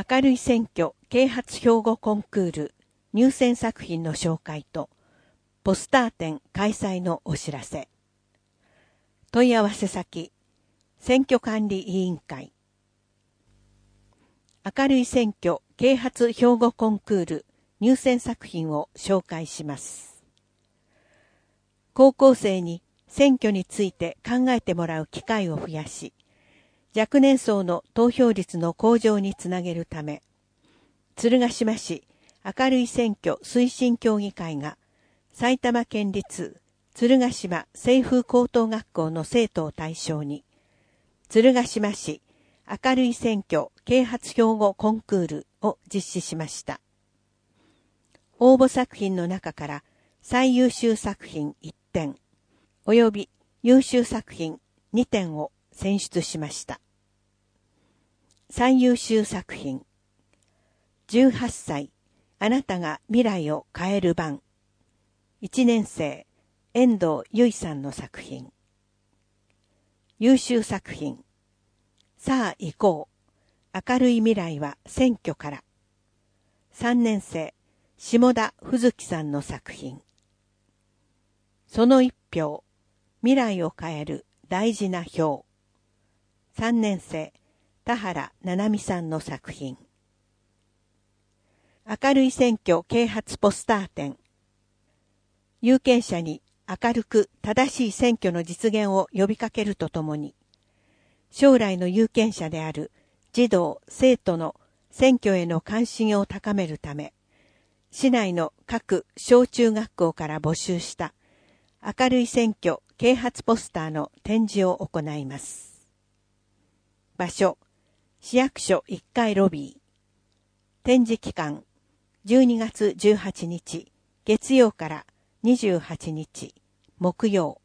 明るい選挙啓発標語コンクール入選作品の紹介とポスター展開催のお知らせ。問い合わせ先選挙管理委員会。明るい選挙啓発標語コンクール入選作品を紹介します。高校生に選挙について考えてもらう機会を増やし、若年層の投票率の向上につなげるため、鶴ヶ島市明るい選挙推進協議会が埼玉県立鶴ヶ島清風高等学校の生徒を対象に、鶴ヶ島市明るい選挙啓発標語コンクールを実施しました。応募作品の中から最優秀作品1点、および優秀作品2点を選出しました。最優秀作品、18歳、あなたが未来を変える番、1年生、遠藤由衣さんの作品。優秀作品、さあ行こう、明るい未来は選挙から、3年生、下田ふずきさんの作品。その一票、未来を変える大事な票、3年生、田原七海さんの作品。明るい選挙啓発ポスター展。有権者に明るく正しい選挙の実現を呼びかけるとともに、将来の有権者である児童・生徒の選挙への関心を高めるため、市内の各小中学校から募集した明るい選挙啓発ポスターの展示を行います。場所、市役所1階ロビー。展示期間、12月18日、月曜から28日、木曜。